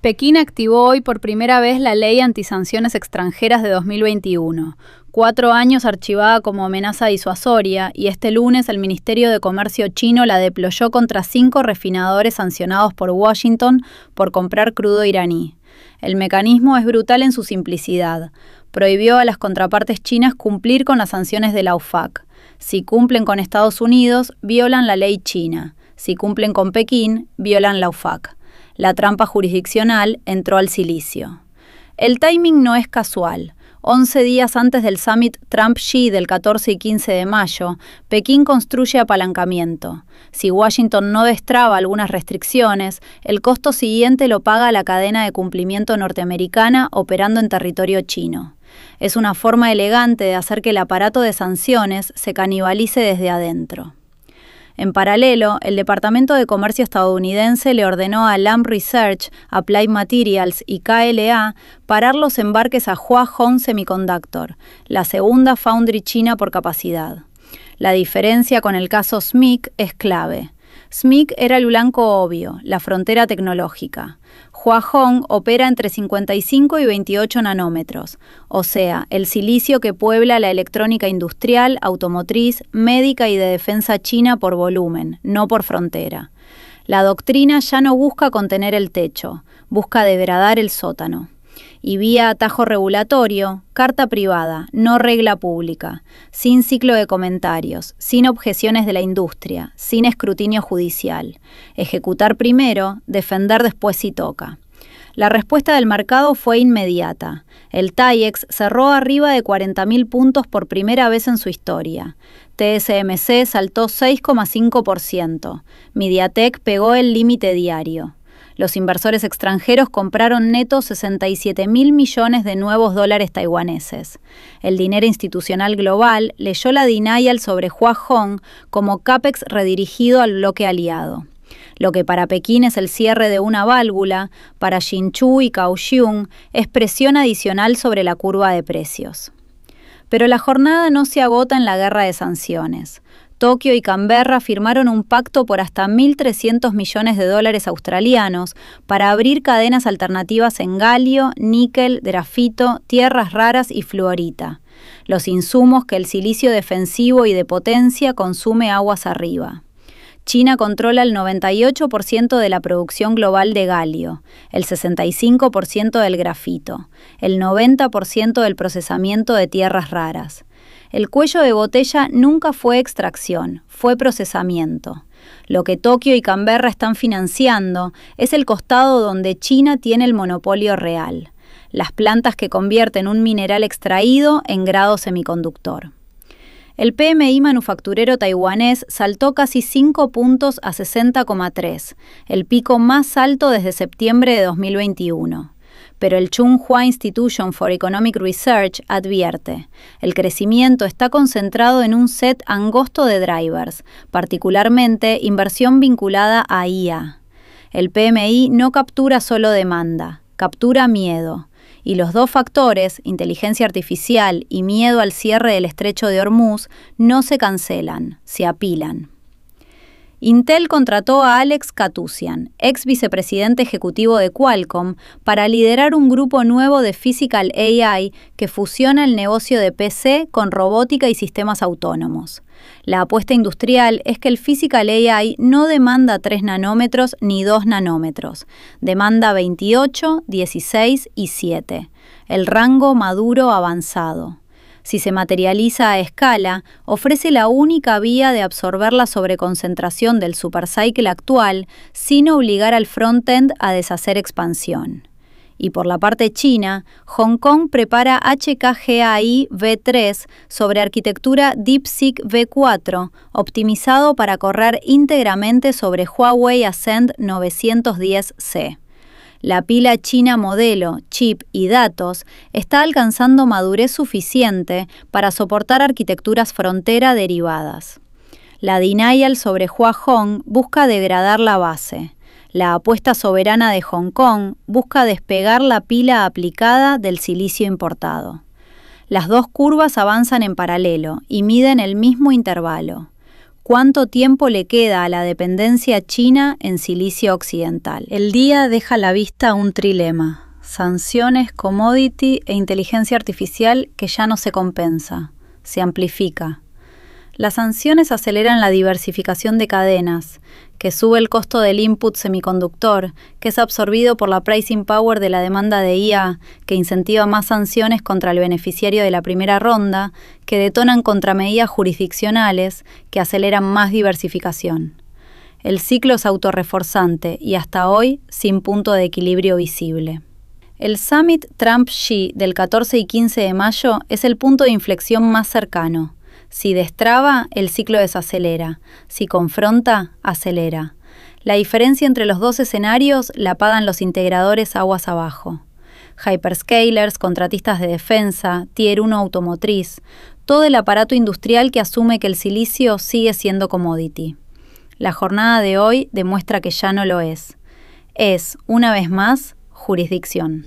Pekín activó hoy por primera vez la Ley Antisanciones Extranjeras de 2021, 4 años archivada como amenaza disuasoria, y este lunes el Ministerio de Comercio chino la deployó contra 5 refinadores sancionados por Washington por comprar crudo iraní. El mecanismo es brutal en su simplicidad. Prohibió a las contrapartes chinas cumplir con las sanciones de la OFAC. Si cumplen con Estados Unidos, violan la ley china. Si cumplen con Pekín, violan la OFAC. La trampa jurisdiccional entró al silicio. El timing no es casual. 11 días antes del Summit Trump-Xi del 14 y 15 de mayo, Pekín construye apalancamiento. Si Washington no destraba algunas restricciones, el costo siguiente lo paga la cadena de cumplimiento norteamericana operando en territorio chino. Es una forma elegante de hacer que el aparato de sanciones se canibalice desde adentro. En paralelo, el Departamento de Comercio estadounidense le ordenó a Lam Research, Applied Materials y KLA parar los embarques a Hua Hong Semiconductor, la segunda foundry china por capacidad. La diferencia con el caso SMIC es clave. SMIC era el blanco obvio, la frontera tecnológica. Hua Hong opera entre 55 y 28 nanómetros, o sea, el silicio que puebla la electrónica industrial, automotriz, médica y de defensa china por volumen, no por frontera. La doctrina ya no busca contener el techo, busca degradar el sótano. Y vía atajo regulatorio, carta privada, no regla pública, sin ciclo de comentarios, sin objeciones de la industria, sin escrutinio judicial. Ejecutar primero, defender después si toca. La respuesta del mercado fue inmediata. El TAIEX cerró arriba de 40.000 puntos por primera vez en su historia. TSMC saltó 6,5%. MediaTek pegó el límite diario. Los inversores extranjeros compraron neto 67.000 millones de nuevos dólares taiwaneses. El dinero institucional global leyó la denial sobre Hua Hong como CAPEX redirigido al bloque aliado. Lo que para Pekín es el cierre de una válvula, para Hsinchu y Kaohsiung es presión adicional sobre la curva de precios. Pero la jornada no se agota en la guerra de sanciones. Tokio y Canberra firmaron un pacto por hasta 1.300 millones de dólares australianos para abrir cadenas alternativas en galio, níquel, grafito, tierras raras y fluorita, los insumos que el silicio defensivo y de potencia consume aguas arriba. China controla el 98% de la producción global de galio, el 65% del grafito, el 90% del procesamiento de tierras raras. El cuello de botella nunca fue extracción, fue procesamiento. Lo que Tokio y Canberra están financiando es el costado donde China tiene el monopolio real, las plantas que convierten un mineral extraído en grado semiconductor. El PMI manufacturero taiwanés saltó casi 5 puntos a 60,3, el pico más alto desde septiembre de 2021. Pero el Tsinghua Institution for Economic Research advierte, el crecimiento está concentrado en un set angosto de drivers, particularmente inversión vinculada a IA. El PMI no captura solo demanda, captura miedo. Y los dos factores, inteligencia artificial y miedo al cierre del estrecho de Hormuz, no se cancelan, se apilan. Intel contrató a Alex Katusian, ex vicepresidente ejecutivo de Qualcomm, para liderar un grupo nuevo de Physical AI que fusiona el negocio de PC con robótica y sistemas autónomos. La apuesta industrial es que el Physical AI no demanda 3 nanómetros ni 2 nanómetros, demanda 28, 16 y 7, el rango maduro avanzado. Si se materializa a escala, ofrece la única vía de absorber la sobreconcentración del supercycle actual sin obligar al frontend a deshacer expansión. Y por la parte china, Hong Kong prepara HKGAI V3 sobre arquitectura DeepSeek V4, optimizado para correr íntegramente sobre Huawei Ascend 910C. La pila china modelo, chip y datos está alcanzando madurez suficiente para soportar arquitecturas frontera derivadas. La denial sobre Hua Hong busca degradar la base. La apuesta soberana de Hong Kong busca despegar la pila aplicada del silicio importado. Las dos curvas avanzan en paralelo y miden el mismo intervalo. ¿Cuánto tiempo le queda a la dependencia china en silicio occidental? El día deja a la vista un trilema: sanciones, commodity e inteligencia artificial que ya no se compensa, se amplifica. Las sanciones aceleran la diversificación de cadenas, que sube el costo del input semiconductor, que es absorbido por la pricing power de la demanda de IA, que incentiva más sanciones contra el beneficiario de la primera ronda, que detonan contramedidas jurisdiccionales, que aceleran más diversificación. El ciclo es autorreforzante y hasta hoy sin punto de equilibrio visible. El Summit Trump-Xi del 14 y 15 de mayo es el punto de inflexión más cercano. Si destraba, el ciclo desacelera. Si confronta, acelera. La diferencia entre los dos escenarios la pagan los integradores aguas abajo. Hyperscalers, contratistas de defensa, Tier 1 automotriz, todo el aparato industrial que asume que el silicio sigue siendo commodity. La jornada de hoy demuestra que ya no lo es. Es, una vez más, jurisdicción.